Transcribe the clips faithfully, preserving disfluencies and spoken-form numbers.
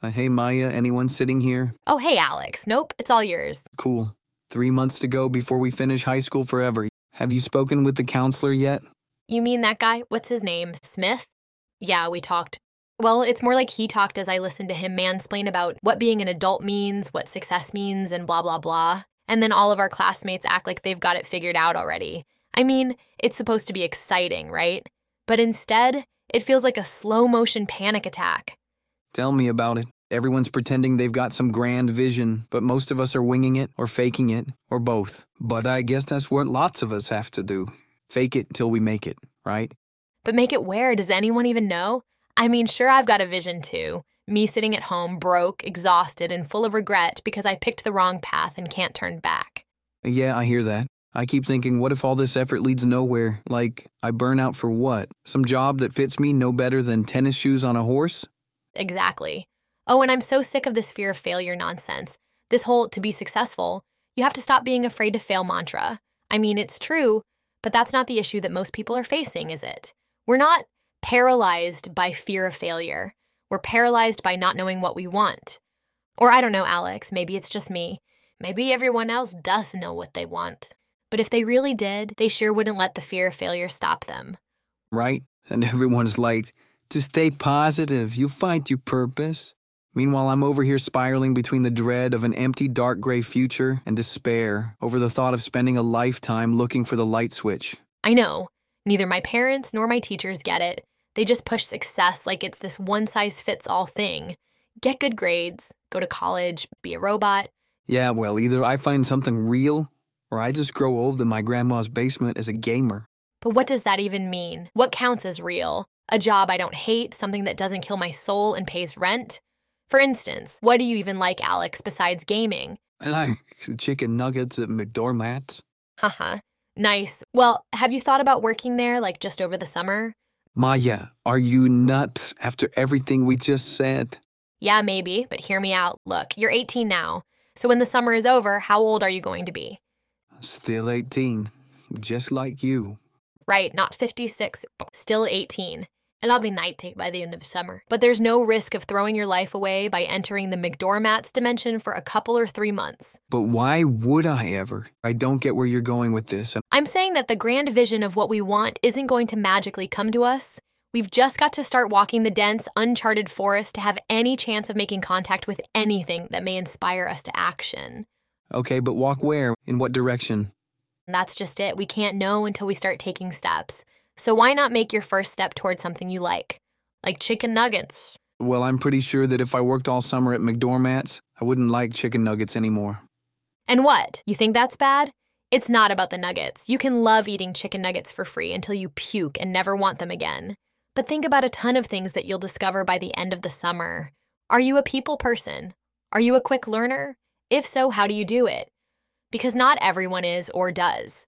Uh, hey, Maya, anyone sitting here? Oh, hey, Alex. Nope, it's all yours. Cool. Three months to go before we finish high school forever. Have you spoken with the counselor yet? You mean that guy? What's his name? Smith? Yeah, we talked. Well, it's more like he talked as I listened to him mansplain about what being an adult means, what success means, and blah, blah, blah. And then all of our classmates act like they've got it figured out already. I mean, it's supposed to be exciting, right? But instead, it feels like a slow-motion panic attack. Tell me about it. Everyone's pretending they've got some grand vision, but most of us are winging it or faking it, or both. But I guess that's what lots of us have to do. Fake it till we make it, right? But make it where? Does anyone even know? I mean, sure, I've got a vision too. Me sitting at home, broke, exhausted, and full of regret because I picked the wrong path and can't turn back. Yeah, I hear that. I keep thinking, what if all this effort leads nowhere? Like, I burn out for what? Some job that fits me no better than tennis shoes on a horse? Exactly. Oh, and I'm so sick of this fear of failure nonsense. This whole to be successful, you have to stop being afraid to fail mantra. I mean, it's true, but that's not the issue that most people are facing, is it? We're not paralyzed by fear of failure. We're paralyzed by not knowing what we want. Or I don't know, Alex, maybe it's just me. Maybe everyone else does know what they want. But if they really did, they sure wouldn't let the fear of failure stop them. Right? And everyone's like, to stay positive, you'll find your purpose. Meanwhile, I'm over here spiraling between the dread of an empty, dark gray future and despair over the thought of spending a lifetime looking for the light switch. I know. Neither my parents nor my teachers get it. They just push success like it's this one-size-fits-all thing. Get good grades, go to college, be a robot. Yeah, well, either I find something real, or I just grow old in my grandma's basement as a gamer. But what does that even mean? What counts as real? A job I don't hate, something that doesn't kill my soul and pays rent? For instance, what do you even like, Alex, besides gaming? I like chicken nuggets at McDormand's. Haha. Nice. Well, have you thought about working there, like, just over the summer? Maya, are you nuts after everything we just said? Yeah, maybe, but hear me out. Look, you're eighteen now. So when the summer is over, how old are you going to be? Still eighteen. Just like you. Right, not fifty-six, still eighteen. And I'll be ninety by the end of summer. But there's no risk of throwing your life away by entering the McDormand's dimension for a couple or three months. But why would I ever? I don't get where you're going with this. I'm saying that the grand vision of what we want isn't going to magically come to us. We've just got to start walking the dense, uncharted forest to have any chance of making contact with anything that may inspire us to action. Okay, but walk where? In what direction? And that's just it. We can't know until we start taking steps. So why not make your first step towards something you like? Like chicken nuggets. Well, I'm pretty sure that if I worked all summer at McDormand's, I wouldn't like chicken nuggets anymore. And what? You think that's bad? It's not about the nuggets. You can love eating chicken nuggets for free until you puke and never want them again. But think about a ton of things that you'll discover by the end of the summer. Are you a people person? Are you a quick learner? If so, how do you do it? Because not everyone is or does.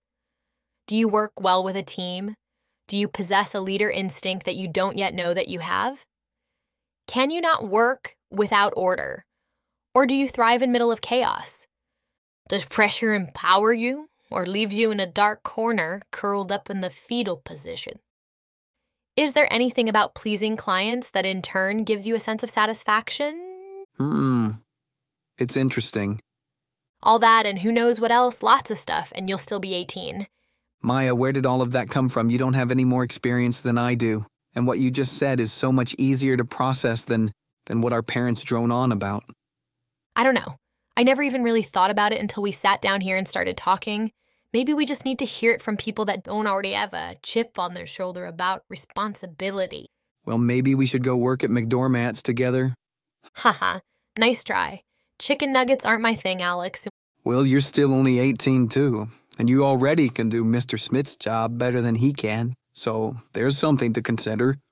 Do you work well with a team? Do you possess a leader instinct that you don't yet know that you have? Can you not work without order? Or do you thrive in middle of chaos? Does pressure empower you or leaves you in a dark corner curled up in the fetal position? Is there anything about pleasing clients that in turn gives you a sense of satisfaction? Hmm. It's interesting. All that and who knows what else, lots of stuff, and you'll still be eighteen. Maya, where did all of that come from? You don't have any more experience than I do. And what you just said is so much easier to process than, than what our parents drone on about. I don't know. I never even really thought about it until we sat down here and started talking. Maybe we just need to hear it from people that don't already have a chip on their shoulder about responsibility. Well, maybe we should go work at McDormand's together. Haha, nice try. Chicken nuggets aren't my thing, Alex. Well, you're still only eighteen, too. And you already can do Mister Smith's job better than he can. So there's something to consider.